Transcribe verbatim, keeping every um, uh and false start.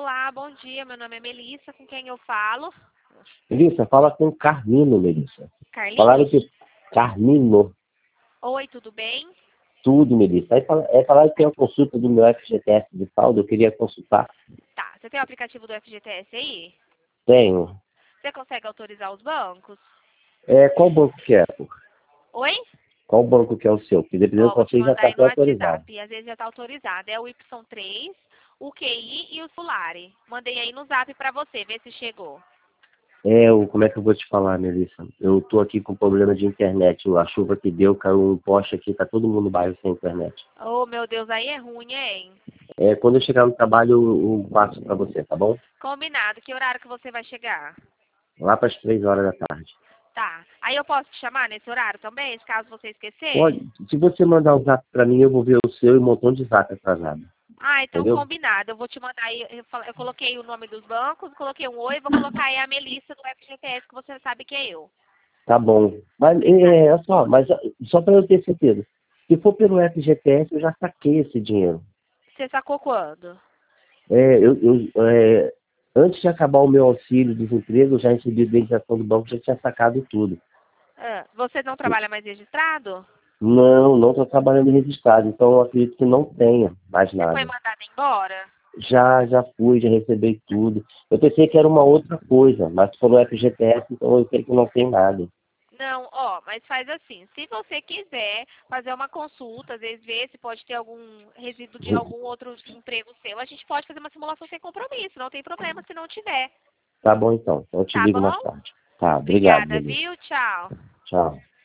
Olá, bom dia. Meu nome é Melissa. Com quem eu falo? Melissa, fala com o Carmino, Melissa. Falaram Carlinhos? que... Carmino. Oi, tudo bem? Tudo, Melissa. Aí fala- é falar que tem uma consulta do meu F G T S de saldo, eu queria consultar. Tá. Você tem o aplicativo do F G T S aí? Tenho. Você consegue autorizar os bancos? É, qual banco que é? Pô? Oi? Qual banco que é o seu? Porque dependendo Ó, de vou te vocês já mandar está aí no até autorizado. WhatsApp. Às vezes já tá autorizado. É o Y três, o Q I e o Solari. Mandei aí no Zap pra você, ver se chegou. É, o, como é que eu vou te falar, Melissa? Eu tô aqui com problema de internet. A chuva que deu, caiu um poste aqui, tá todo mundo no bairro sem internet. Oh, meu Deus, aí é ruim, hein? É, quando eu chegar no trabalho, eu, eu passo pra você, tá bom? Combinado. Que horário que você vai chegar? Lá para as três horas da tarde. Tá. Aí eu posso te chamar nesse horário também, caso você esquecer? Pode, se você mandar o zap pra mim, eu vou ver o seu e um montão de zap atrasado. Ah, então Entendeu? combinado. Eu vou te mandar aí. Eu, fal- eu coloquei o nome dos bancos, coloquei um oi, vou colocar aí a Melissa do F G T S, que você sabe que é eu. Tá bom. Mas, Obrigada. é, olha só, mas só para eu ter certeza. Se for pelo F G T S, eu já saquei esse dinheiro. Você sacou quando? É, eu, eu, é, antes de acabar o meu auxílio desemprego, eu já recebi a indenização do banco, já tinha sacado tudo. Ah, você não trabalha mais registrado? Não, não estou trabalhando registrado, então eu acredito que não tenha mais Você foi nada. mandado embora? Já, já fui, já recebi tudo. Eu pensei que era uma outra coisa, mas pelo F G T S, então eu sei que não tem nada. Não, ó, mas faz assim, se você quiser fazer uma consulta, às vezes ver se pode ter algum resíduo de algum outro emprego seu, a gente pode fazer uma simulação sem compromisso, não tem problema se não tiver. Tá bom então, então eu te Tá ligo bom? mais tarde. Tá, obrigado, Obrigada, beleza. viu? Tchau. Tchau.